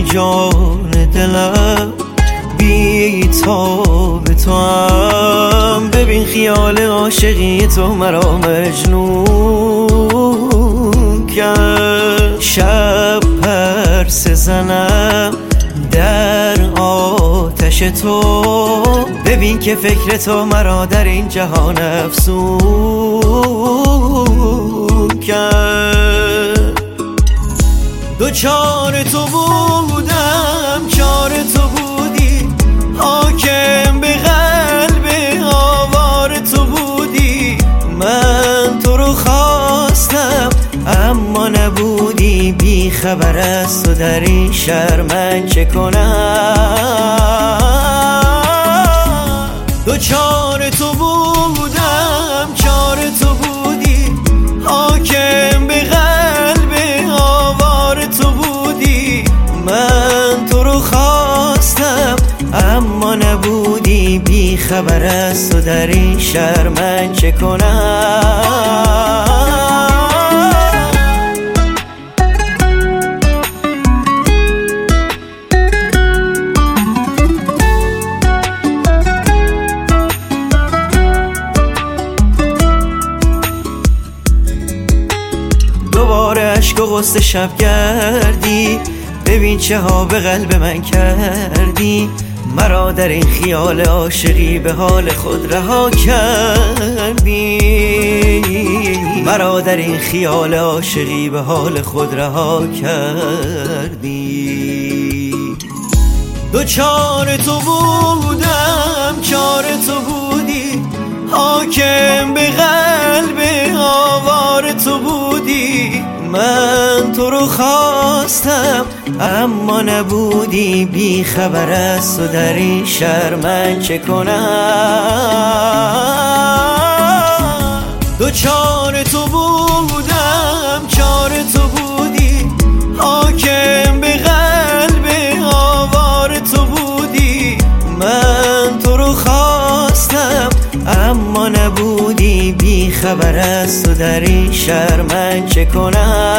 جان دلم بی تاب تو هم. ببین خیال عاشقی تو مرا مجنون کرد. شب پرسه زنم در آتش تو، ببین که فکر تو مرا در این جهان افسون کرد. دوچار تو بودم چار تو بودی، حاکم به قلب آوار تو بودی. من تو رو خواستم اما نبودی، بی خبر از تو در این شهر من چه کنم. دوچار تو بودم چار تو بودی، حاکم به قلب آوار تو بودی. من تو رو خواستم اما نبودی، بی خبر از تو در این شهر من چه کنم. دوباره عشق و غصه شب گردی، ببین چه ها به قلب من کردی. مرا در این خیال عاشقی به حال خود رها کردی. مرا در این خیال عاشقی به حال خود رها کردی. دوچار تو بودم چار تو بودی، حاکم به قلب آوار تو بودی. من تو رو خواستم اما نبودی، بی خبر از تو در این شهر من چه کنم. دوچار تو بودم چار تو بودی، حاکم به قلب آوار تو بودی. من تو رو خواستم اما نبودی، بی خبر از تو در این شهر من چه کنم.